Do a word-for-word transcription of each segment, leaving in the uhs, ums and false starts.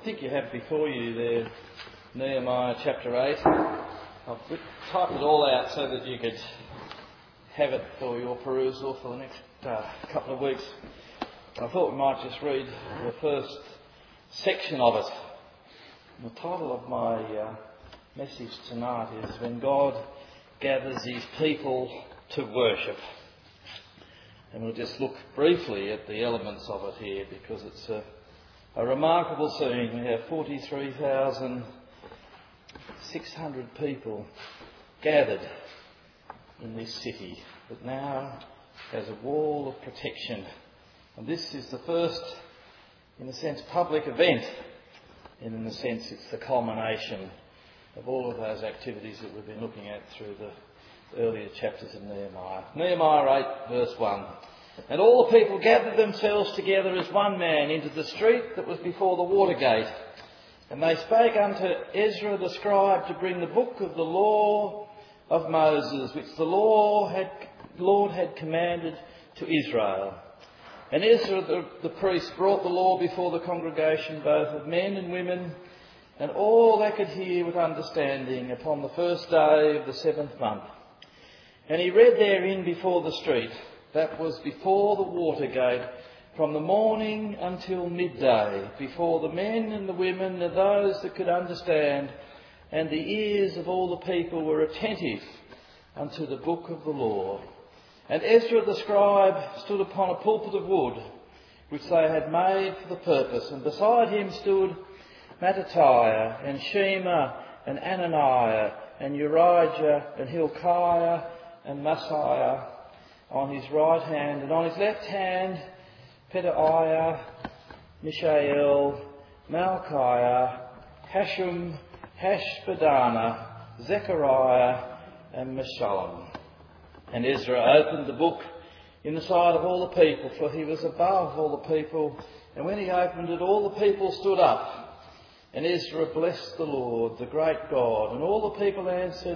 think you have before you there Nehemiah chapter eight. I've typed it all out so that you could have it for your perusal for the next uh, couple of weeks. I thought we might just read the first section of it. The title of my uh, message tonight is When God Gathers His People to Worship. And we'll just look briefly at the elements of it here because it's a, a remarkable scene. We have forty-three thousand six hundred people gathered in this city that now has a wall of protection. And this is the first, in a sense, public event. And in a sense, it's the culmination of all of those activities that we've been looking at through the earlier chapters in Nehemiah. Nehemiah eight, verse one. And all the people gathered themselves together as one man into the street that was before the water gate. And they spake unto Ezra the scribe to bring the book of the law of Moses, which the law had, Lord had commanded to Israel. And Ezra the, the priest brought the law before the congregation, both of men and women, and all that could hear with understanding, upon the first day of the seventh month. And he read therein before the street, that was before the water gate, from the morning until midday, before the men and the women and those that could understand, and the ears of all the people were attentive unto the book of the law. And Ezra the scribe stood upon a pulpit of wood, which they had made for the purpose, and beside him stood Mattithiah, and Shema, and Ananiah, and Urijah, and Hilkiah, and Messiah on his right hand, and on his left hand Pedaiah, Mishael, Malchiah, Hashum, Hashbadana, Zechariah, and Meshullam. And Ezra opened the book in the sight of all the people, for he was above all the people. And when he opened it, all the people stood up. And Ezra blessed the Lord, the great God. And all the people answered,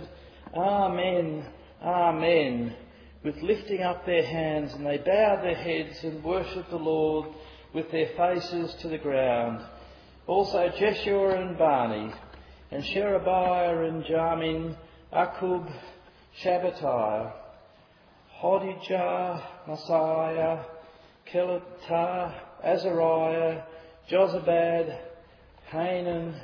Amen, Amen, with lifting up their hands. And they bowed their heads and worshipped the Lord with their faces to the ground. Also Jeshua and Bani, and Sherebiah and Jamin, Akub, Shabbatai, Hodijah, Messiah, Kelitah, Azariah, Jozabad, Hanan,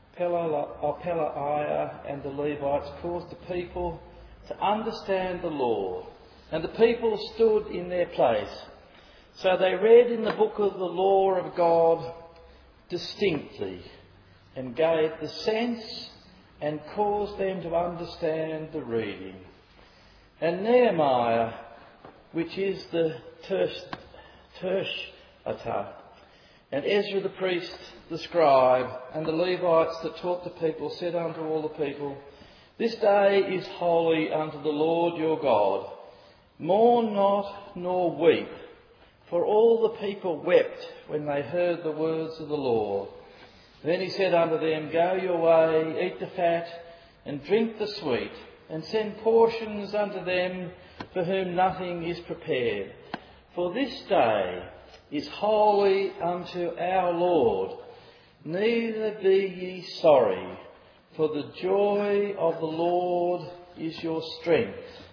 Pelaiah, and the Levites caused the people to understand the law. And the people stood in their place. So they read in the book of the law of God distinctly, and gave the sense and caused them to understand the reading. And Nehemiah, which is the Tirshata, and Ezra the priest, the scribe, and the Levites that taught the people, said unto all the people, This day is holy unto the Lord your God. Mourn not, nor weep. For all the people wept when they heard the words of the law. Then he said unto them, Go your way, eat the fat, and drink the sweet, and send portions unto them for whom nothing is prepared. For this day is holy unto our Lord. Neither be ye sorry, for the joy of the Lord is your strength.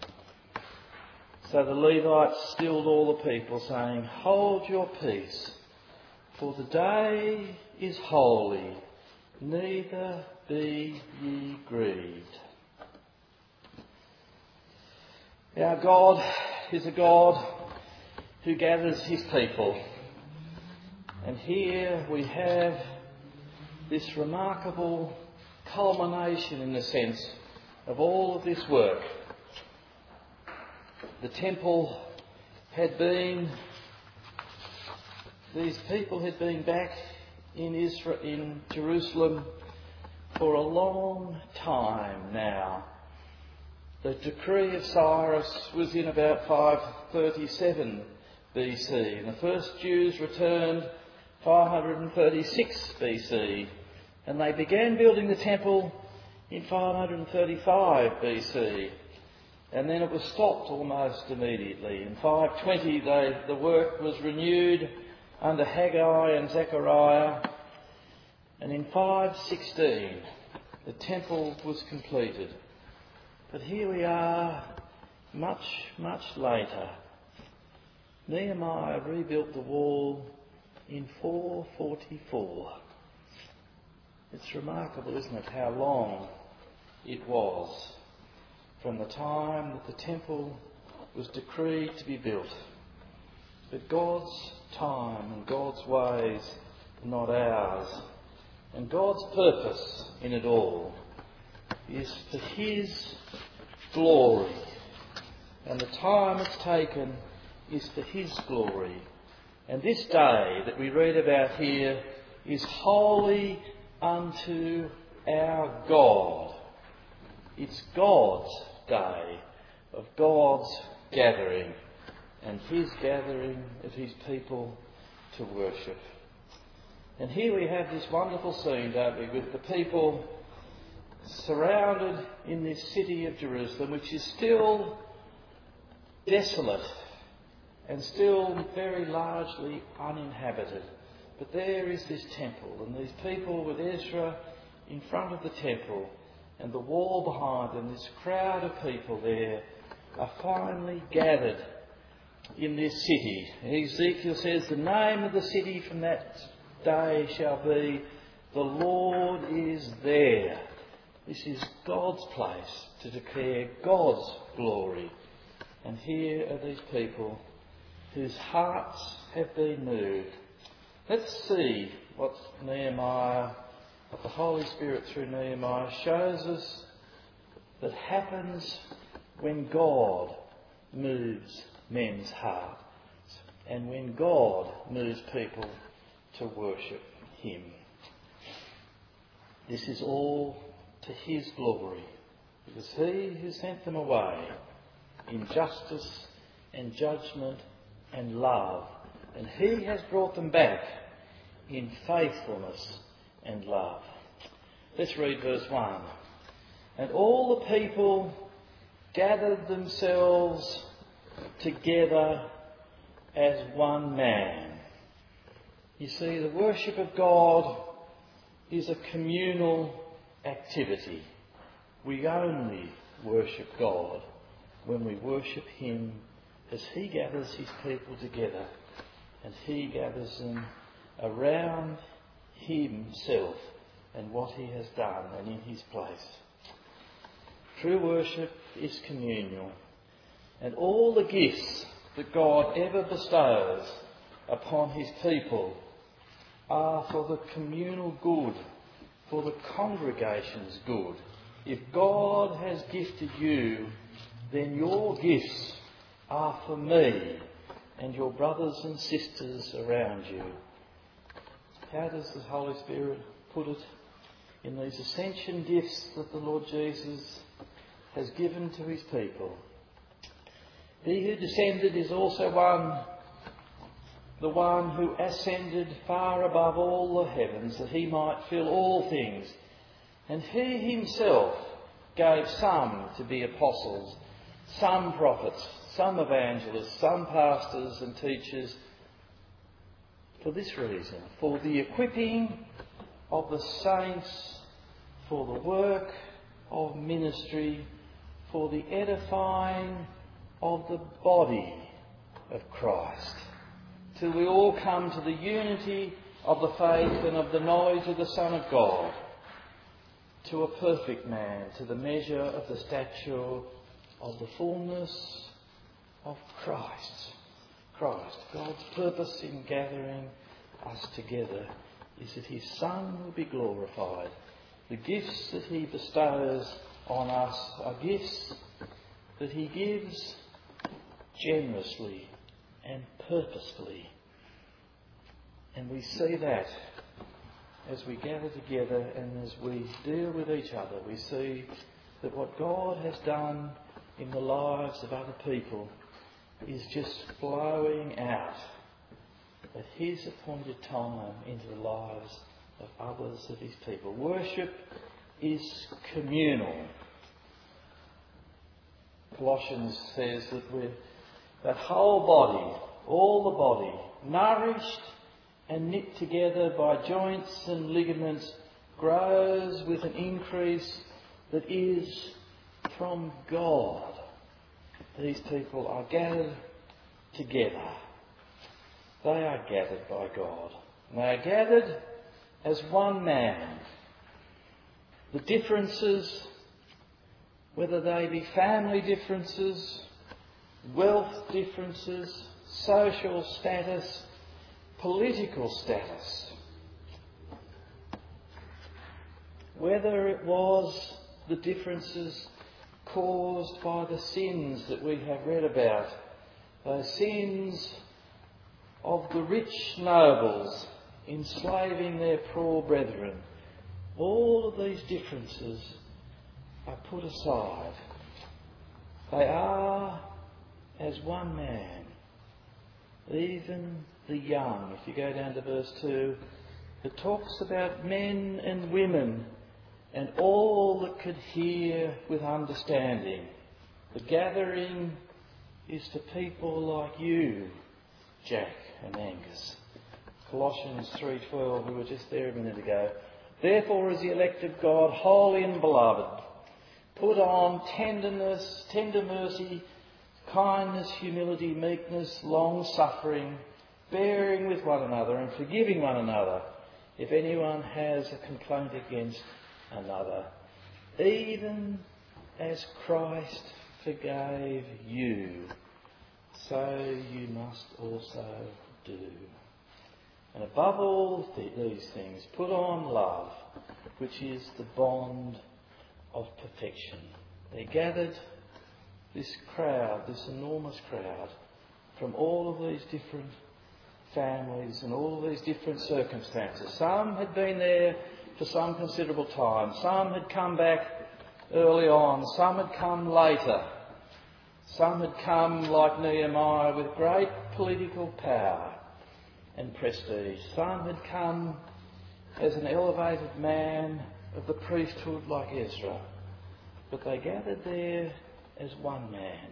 So the Levites stilled all the people, saying, Hold your peace, for the day is holy, neither be ye grieved. Our God is a God who gathers his people. And here we have this remarkable culmination, in a sense, of all of this work. The temple had been, these people had been back in Israel, in Jerusalem for a long time now. The decree of Cyrus was in about five thirty-seven B C, and the first Jews returned five thirty-six B C, and they began building the temple in five thirty-five B C. And then it was stopped almost immediately. In five twenty, they, the work was renewed under Haggai and Zechariah. And in five sixteen, the temple was completed. But here we are, much, much later. Nehemiah rebuilt the wall in four forty-four. It's remarkable, isn't it, how long it was from the time that the temple was decreed to be built. But God's time and God's ways are not ours. And God's purpose in it all is for His glory. And the time it's taken is for His glory. And this day that we read about here is holy unto our God. It's God's day of God's gathering, and His gathering of His people to worship. And here we have this wonderful scene, don't we, with the people surrounded in this city of Jerusalem, which is still desolate and still very largely uninhabited. But there is this temple, and these people with Ezra in front of the temple and the wall behind them, this crowd of people there, are finally gathered in this city. And Ezekiel says the name of the city from that day shall be, the Lord is there. This is God's place to declare God's glory. And here are these people whose hearts have been moved. Let's see what Nehemiah, what the Holy Spirit through Nehemiah shows us that happens when God moves men's hearts and when God moves people to worship Him. This is all to His glory. It was He who sent them away in justice and judgment and love, and He has brought them back in faithfulness and love. Let's read verse one. And all the people gathered themselves together as one man. You see, the worship of God is a communal activity. We only worship God when we worship Him as He gathers His people together and He gathers them around Himself and what He has done and in His place. True worship is communal, and all the gifts that God ever bestows upon His people are for the communal good, for the congregation's good. If God has gifted you, then your gifts are for me and your brothers and sisters around you. How does the Holy Spirit put it? In these ascension gifts that the Lord Jesus has given to His people. He who descended is also one, the one who ascended far above all the heavens, that He might fill all things. And He Himself gave some to be apostles, some prophets, some evangelists, some pastors and teachers, for this reason, for the equipping of the saints, for the work of ministry, for the edifying of the body of Christ, till we all come to the unity of the faith and of the knowledge of the Son of God, to a perfect man, to the measure of the stature of the fullness of Christ. Christ, God's purpose in gathering us together is that His Son will be glorified. The gifts that He bestows on us are gifts that He gives generously and purposefully. And we see that as we gather together and as we deal with each other. We see that what God has done in the lives of other people is just flowing out at His appointed time into the lives of others of His people. Worship is communal. Colossians says that we're that whole body, all the body, nourished and knit together by joints and ligaments, grows with an increase that is from God. These people are gathered together. They are gathered by God. And they are gathered as one man. The differences, whether they be family differences, wealth differences, social status, political status, whether it was the differences caused by the sins that we have read about, those sins of the rich nobles enslaving their poor brethren, all of these differences are put aside. They are as one man. Even the young, if you go down to verse two, it talks about men and women and all that could hear with understanding. The gathering is to people like you, Jack and Angus. Colossians three twelve, we were just there a minute ago. Therefore, as the elect of God, holy and beloved, put on tenderness, tender mercy, kindness, humility, meekness, long-suffering, bearing with one another and forgiving one another if anyone has a complaint against another. Even as Christ forgave you, so you must also do. And above all th- these things, put on love, which is the bond of perfection. They gathered, this crowd, this enormous crowd, from all of these different families and all of these different circumstances. Some had been there for some considerable time. Some had come back early on. Some had come later. Some had come, like Nehemiah, with great political power and prestige. Some had come as an elevated man of the priesthood like Ezra. But they gathered there as one man.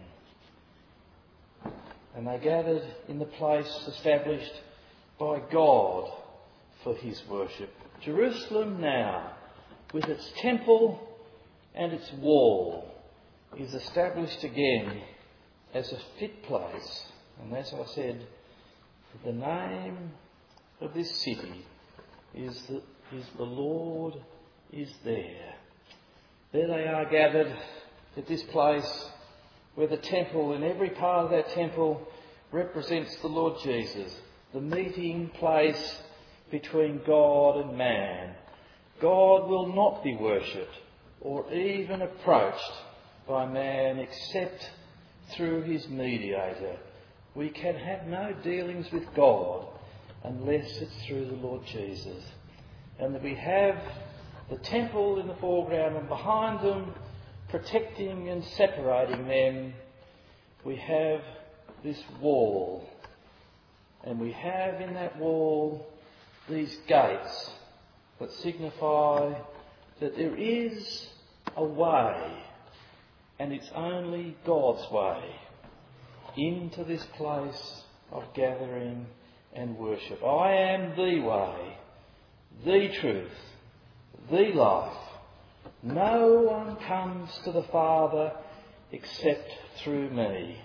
And they gathered in the place established by God for his worship. Jerusalem now, with its temple and its wall, is established again as a fit place. And as I said, the name of this city is the, is the Lord is there. There they are gathered at this place where the temple, and every part of that temple represents the Lord Jesus, the meeting place between God and man. God will not be worshipped or even approached by man except through his mediator. We can have no dealings with God unless it's through the Lord Jesus. And that we have the temple in the foreground, and behind them, protecting and separating them, we have this wall. And we have in that wall these gates that signify that there is a way, and it's only God's way, into this place of gathering and worship. I am the way, the truth, the life. No one comes to the Father except through me.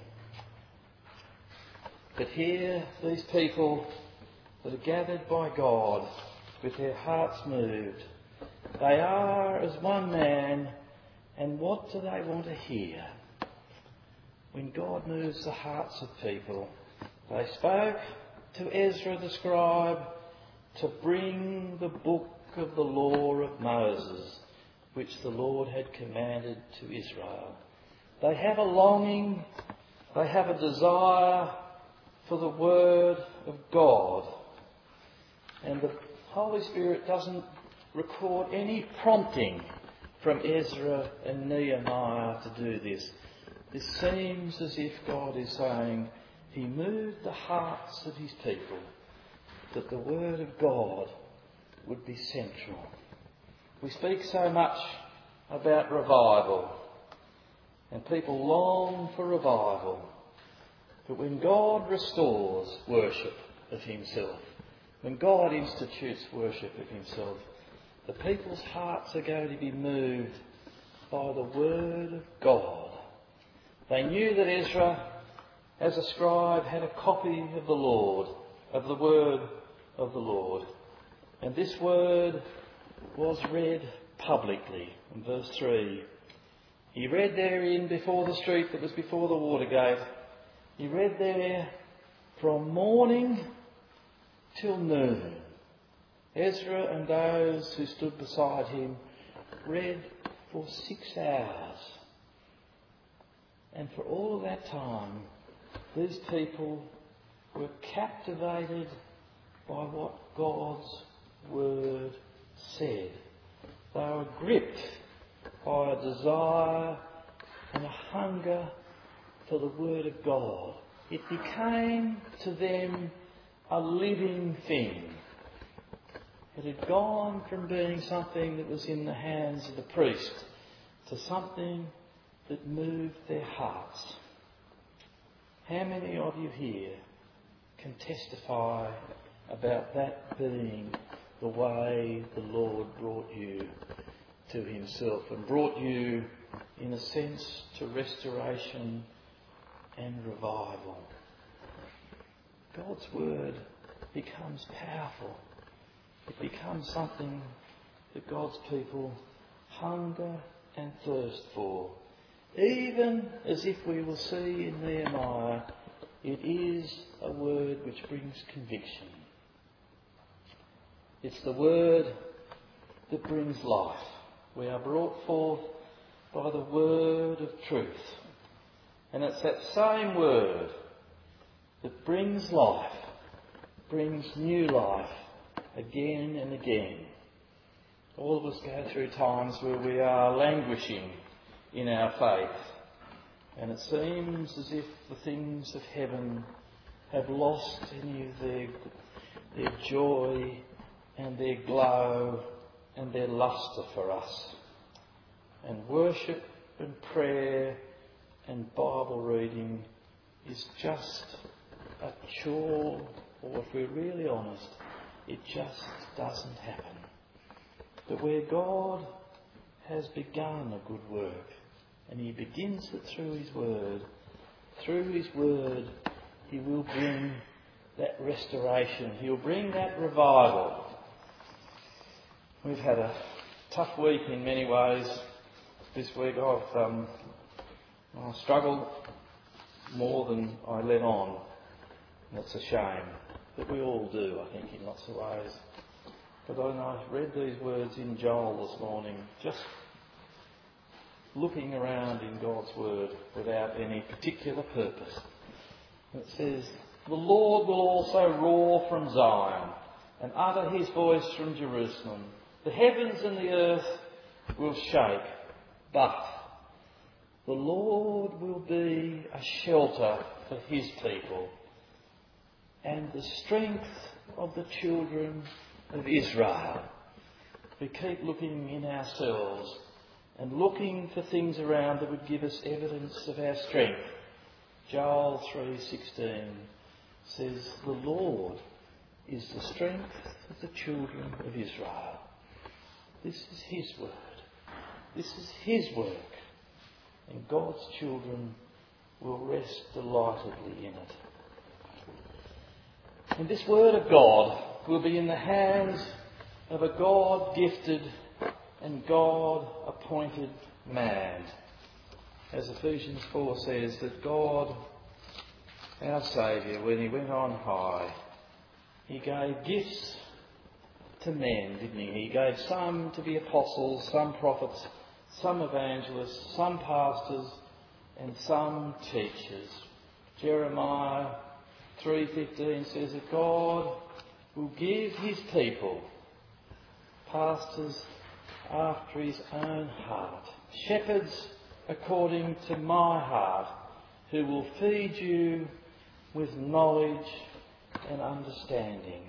But here, these people that are gathered by God with their hearts moved, they are as one man, and what do they want to hear? When God moves the hearts of people, they spoke to Ezra the scribe to bring the book of the law of Moses, which the Lord had commanded to Israel. They have a longing, they have a desire for the word of God. And the Holy Spirit doesn't record any prompting from Ezra and Nehemiah to do this. This seems as if God is saying he moved the hearts of his people that the word of God would be central. We speak so much about revival, and people long for revival. But when God restores worship of himself, when God institutes worship of himself, the people's hearts are going to be moved by the word of God. They knew that Ezra, as a scribe, had a copy of the Lord, of the word of the Lord. And this word was read publicly. In verse three, he read therein before the street that was before the water gate. He read there from morning till noon. Ezra and those who stood beside him read for six hours. And for all of that time, these people were captivated by what God's word said. They were gripped by a desire and a hunger for the word of God. It became to them a living thing. It had gone from being something that was in the hands of the priest to something that moved their hearts. How many of you here can testify about that being the way the Lord brought you to himself and brought you, in a sense, to restoration and revival? God's word becomes powerful. It becomes something that God's people hunger and thirst for. Even as if we will see in Nehemiah, it is a word which brings conviction. It's the word that brings life. We are brought forth by the word of truth. And it's that same word that brings life, brings new life again and again. All of us go through times where we are languishing in our faith, and it seems as if the things of heaven have lost any of their, their joy and their glow and their lustre for us. And worship and prayer and Bible reading is just a chore, or if we're really honest, it just doesn't happen. But where God has begun a good work, and he begins it through his word, through his word he will bring that restoration. He'll bring that revival. We've had a tough week in many ways this week. I've um, I struggled more than I let on. And it's a shame. But we all do, I think, in lots of ways. But I, I read these words in Joel this morning, just looking around in God's word without any particular purpose. It says, "The Lord will also roar from Zion and utter his voice from Jerusalem. The heavens and the earth will shake, but the Lord will be a shelter for his people and the strength of the children of Israel." We keep looking in ourselves and looking for things around that would give us evidence of our strength. Joel three sixteen says, "The Lord is the strength of the children of Israel." This is his word. This is his work. And God's children will rest delightedly in it. And this word of God will be in the hands of a God-gifted and God-appointed man. As Ephesians four says, that God, our Saviour, when he went on high, he gave gifts to men, didn't he? He gave some to be apostles, some prophets, some evangelists, some pastors, and some teachers. Jeremiah three fifteen says that God will give his people pastors after his own heart, shepherds according to my heart, who will feed you with knowledge and understanding.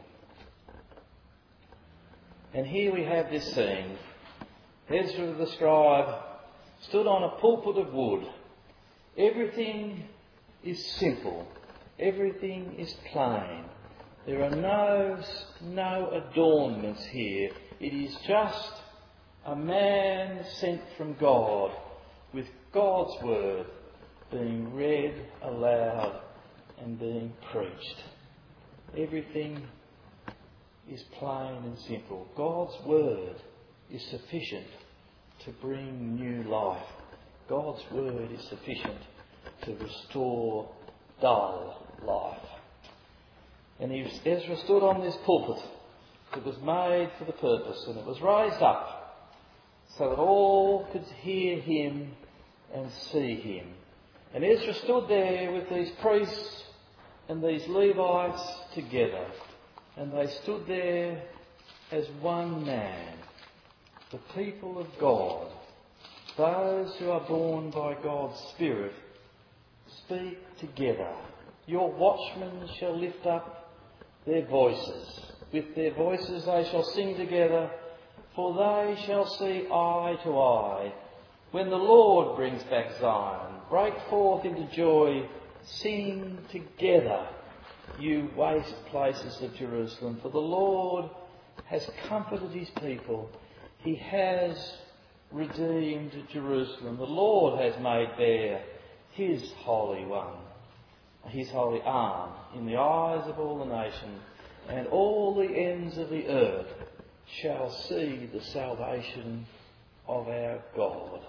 And here we have this scene. Ezra the scribe stood on a pulpit of wood. Everything is simple. Everything is plain. There are no, no adornments here. It is just a man sent from God with God's word being read aloud and being preached. Everything is plain and simple. God's word is sufficient to bring new life. God's word is sufficient to restore dull life. And Ezra stood on this pulpit that was made for the purpose, and it was raised up so that all could hear him and see him. And Ezra stood there with these priests and these Levites together, and they stood there as one man, the people of God, those who are born by God's Spirit, speak together. Your watchmen shall lift up their voices. With their voices they shall sing together, for they shall see eye to eye. When the Lord brings back Zion, break forth into joy, sing together, you waste places of Jerusalem. For the Lord has comforted his people. He has redeemed Jerusalem. The Lord has made bare his Holy One, his holy arm in the eyes of all the nations, and all the ends of the earth shall see the salvation of our God.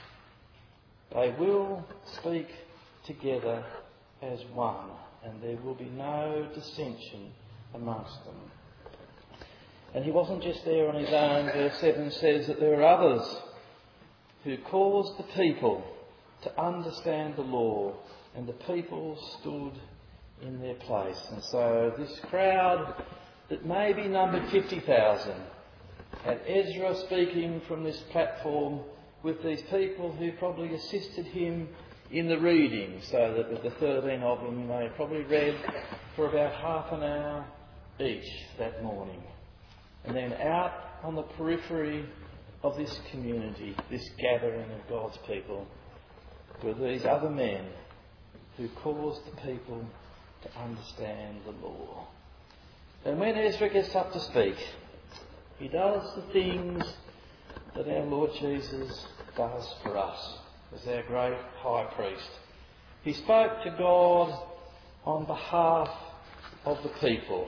They will speak together as one, and there will be no dissension amongst them. And he wasn't just there on his own. Verse seven says that there are others who caused the people to understand the law, and the people stood in their place. And so this crowd that maybe numbered fifty thousand had Ezra speaking from this platform with these people who probably assisted him in the reading, so that with the thirteen of them they probably read for about half an hour each that morning. And then out on the periphery of this community, this gathering of God's people, were these other men who caused the people to understand the law. And when Ezra gets up to speak, he does the things that our Lord Jesus does for us as our great high priest. He spoke to God on behalf of the people.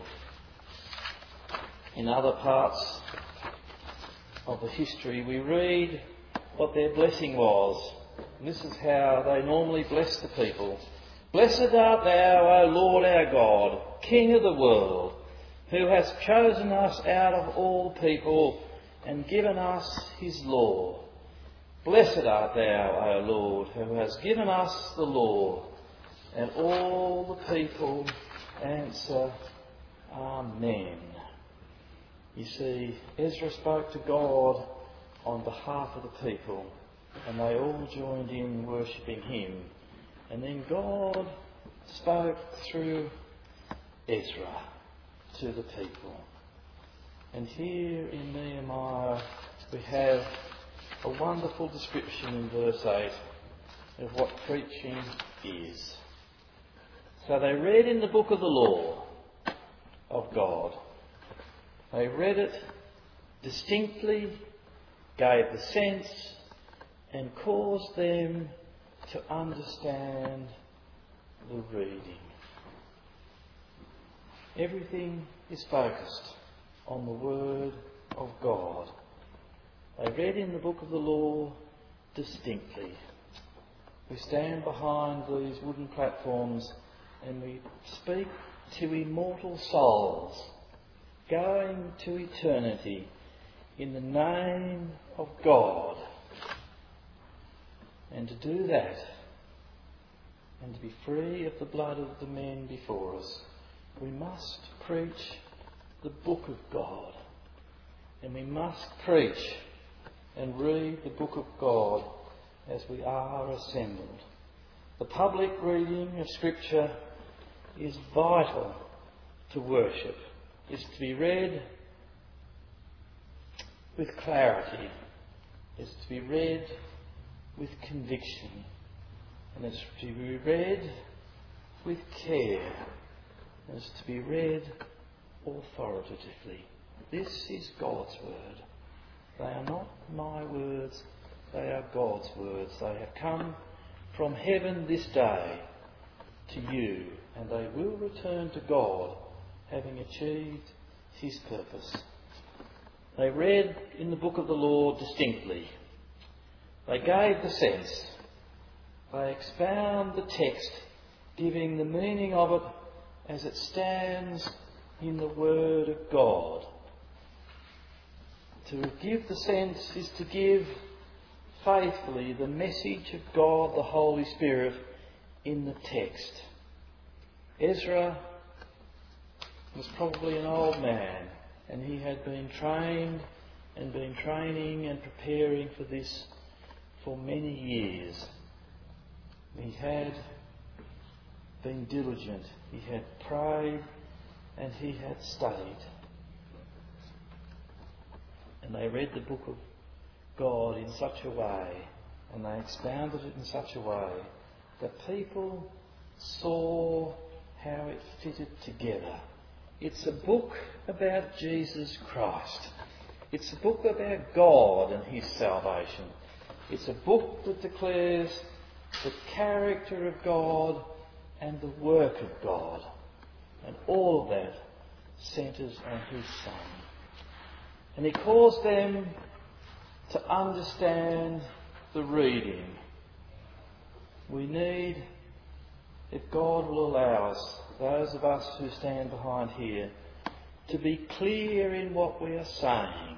In other parts of the history we read what their blessing was. And this is how they normally bless the people. Blessed art thou, O Lord our God, King of the world, who hast chosen us out of all people and given us his law. Blessed art thou, O Lord, who hast given us the law. And all the people answer, Amen. You see, Ezra spoke to God on behalf of the people, and they all joined in worshipping him. And then God spoke through Ezra to the people. And here in Nehemiah we have a wonderful description in verse eight of what preaching is. So they read in the book of the law of God. They read it distinctly, gave the sense, and caused them to understand the reading. Everything is focused on the Word of God. They read in the book of the law distinctly. We stand behind these wooden platforms and we speak to immortal souls going to eternity in the name of God. And to do that, and to be free of the blood of the men before us, we must preach the book of God. And we must preach and read the book of God as we are assembled. The public reading of Scripture is vital to worship. It's to be read with clarity. It's to be read with conviction. And it's to be read with care. And it's to be read authoritatively. This is God's word. They are not my words, they are God's words. They have come from heaven this day to you, and they will return to God, having achieved his purpose. They read in the book of the Lord distinctly. They gave the sense. They expound the text, giving the meaning of it as it stands in the Word of God. To give the sense is to give faithfully the message of God the Holy Spirit in the text. Ezra was probably an old man, and he had been trained and been training and preparing for this for many years. He had been diligent, he had prayed, and he had studied. And they read the book of God in such a way, and they expounded it in such a way, that people saw how it fitted together. It's a book about Jesus Christ. It's a book about God and his salvation. It's a book that declares the character of God and the work of God. And all of that centres on his Son. And he calls them to understand the reading. We need, if God will allow us, those of us who stand behind here, to be clear in what we are saying.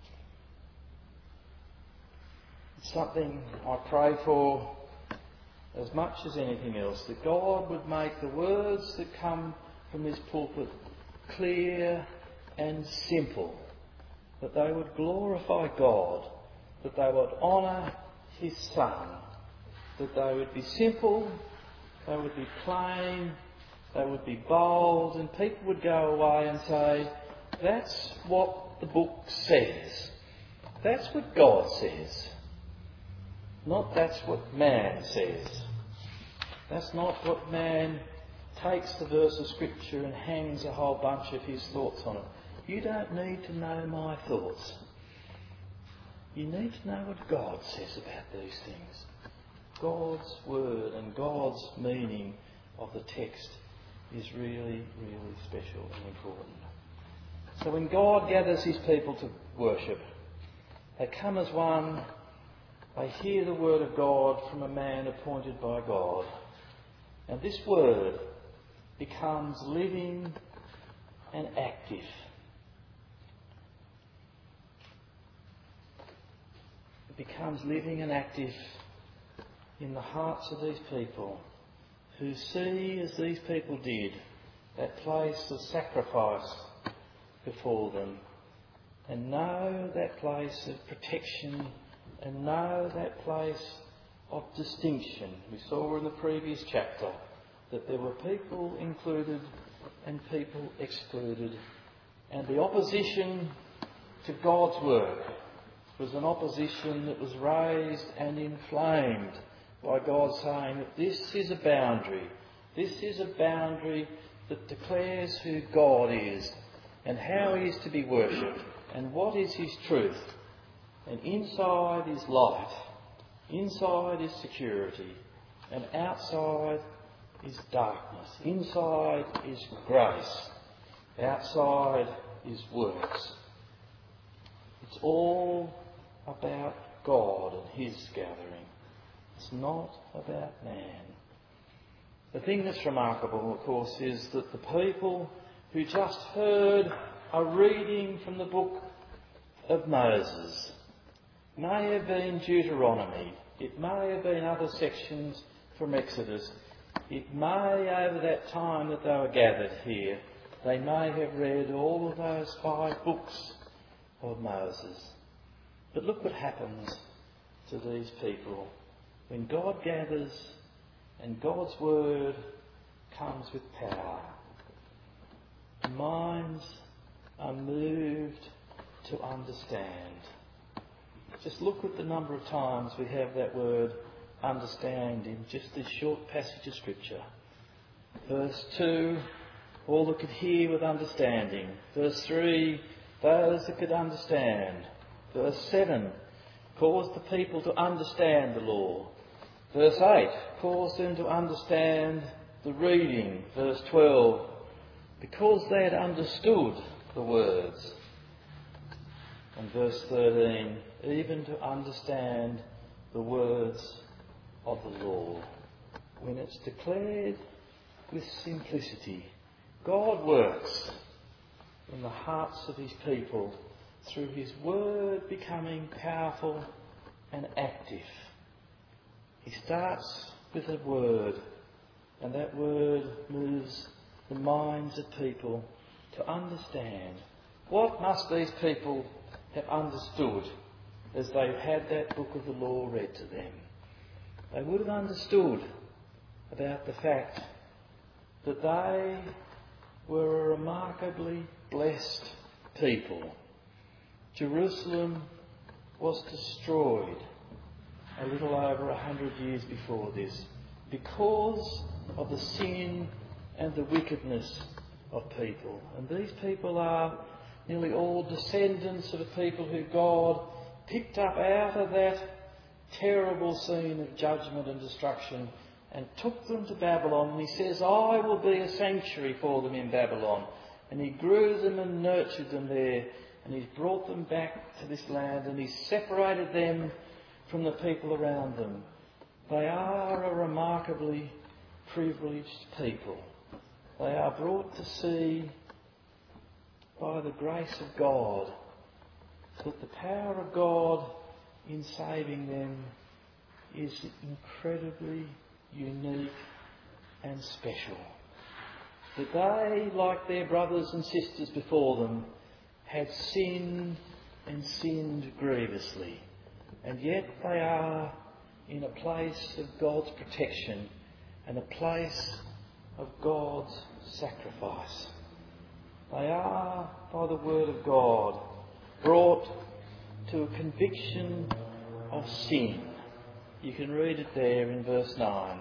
It's something I pray for as much as anything else, that God would make the words that come from this pulpit clear and simple, that they would glorify God, that they would honour his Son, that they would be simple, they would be plain, they would be bold, and people would go away and say, that's what the book says. That's what God says. Not that's what man says. That's not what man takes the verse of Scripture and hangs a whole bunch of his thoughts on it. You don't need to know my thoughts. You need to know what God says about these things. God's word and God's meaning of the text is really, really special and important. So when God gathers his people to worship, they come as one, they hear the word of God from a man appointed by God. And this word becomes living and active. It becomes living and active in the hearts of these people, who see, as these people did, that place of sacrifice before them, and know that place of protection, and know that place of distinction. We saw in the previous chapter that there were people included and people excluded, and the opposition to God's work was an opposition that was raised and inflamed by God saying that this is a boundary. This is a boundary that declares who God is and how he is to be worshipped and what is his truth. And inside is light, inside is security, and outside is darkness. Inside is grace, outside is works. It's all about God and his gathering. It's not about man. The thing that's remarkable, of course, is that the people who just heard a reading from the book of Moses may have been Deuteronomy. It may have been other sections from Exodus. It may, over that time that they were gathered here, they may have read all of those five books of Moses. But look what happens to these people when God gathers and God's word comes with power. The minds are moved to understand. Just look at the number of times we have that word understand in just this short passage of Scripture. Verse two, all that could hear with understanding. Verse three, those that could understand. Verse seven, caused the people to understand the law. Verse eight, caused them to understand the reading. Verse twelve, because they had understood the words. And verse thirteen, even to understand the words of the law. When it's declared with simplicity, God works in the hearts of his people through his word becoming powerful and active. He starts with a word, and that word moves the minds of people to understand. What must these people have understood as they've had that book of the law read to them? They would have understood about the fact that they were a remarkably blessed people. Jerusalem was destroyed a little over a hundred years before this because of the sin and the wickedness of people. And these people are nearly all descendants of the people who God picked up out of that terrible scene of judgment and destruction and took them to Babylon. And he says, I will be a sanctuary for them in Babylon. And he grew them and nurtured them there. And he's brought them back to this land, and he's separated them from the people around them. They are a remarkably privileged people. They are brought to see by the grace of God that the power of God in saving them is incredibly unique and special. That they, like their brothers and sisters before them, had sinned and sinned grievously. And yet they are in a place of God's protection and a place of God's sacrifice. They are, by the word of God, brought to a conviction of sin. You can read it there in verse nine.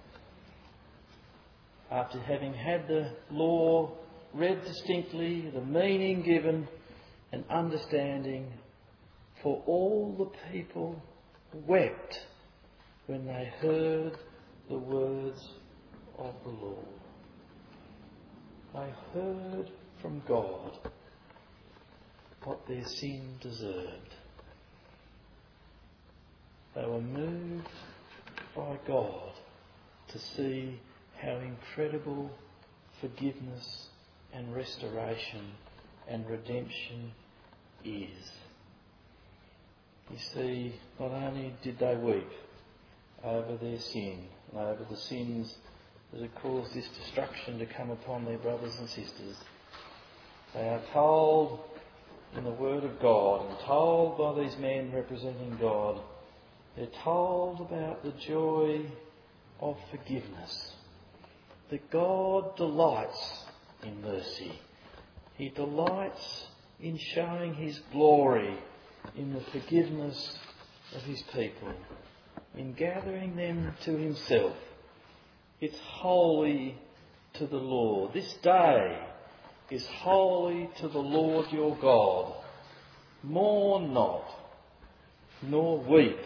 After having had the law read distinctly, the meaning given, and understanding, for all the people wept when they heard the words of the law. They heard from God what their sin deserved. They were moved by God to see how incredible forgiveness and restoration and redemption is. You see, not only did they weep over their sin and over the sins that had caused this destruction to come upon their brothers and sisters, they are told in the Word of God and told by these men representing God, they're told about the joy of forgiveness. That God delights in mercy. He delights in showing his glory in the forgiveness of his people, in gathering them to himself. It's holy to the Lord. This day is holy to the Lord your God. Mourn not, nor weep.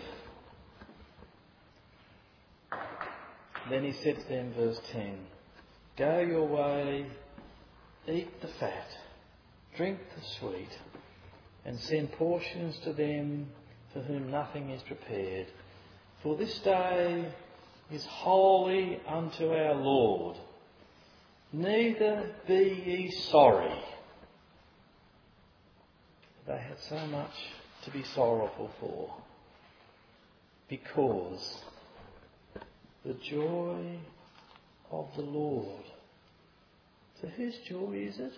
Then he said to them, verse ten, go your way, eat the fat, drink the sweet, and send portions to them for whom nothing is prepared. For this day is holy unto our Lord. Neither be ye sorry. They had so much to be sorrowful for, because the joy of the Lord. So whose joy is it?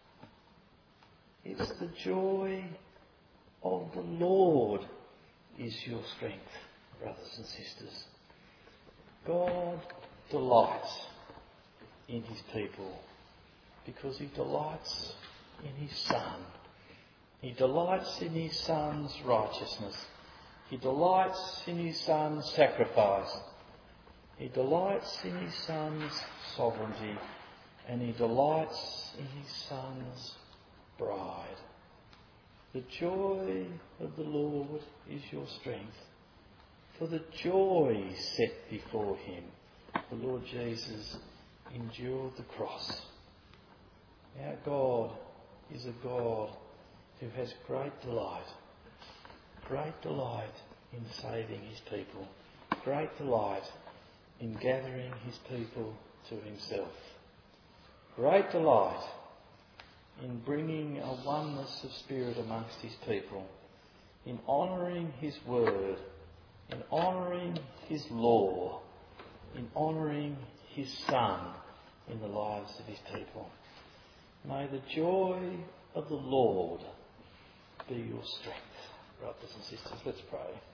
It's the joy of the Lord is your strength, brothers and sisters. God delights in his people because he delights in his Son. He delights in his Son's righteousness. He delights in his Son's sacrifice. He delights in his Son's sovereignty. and he delights in his Son's bride. The joy of the Lord is your strength. For the joy set before him, the Lord Jesus endured the cross. Our God is a God who has great delight, great delight in saving his people, great delight in gathering his people to himself, great delight in bringing a oneness of spirit amongst his people, in honouring his word, in honouring his law, in honouring his Son in the lives of his people. May the joy of the Lord be your strength. Brothers and sisters, let's pray.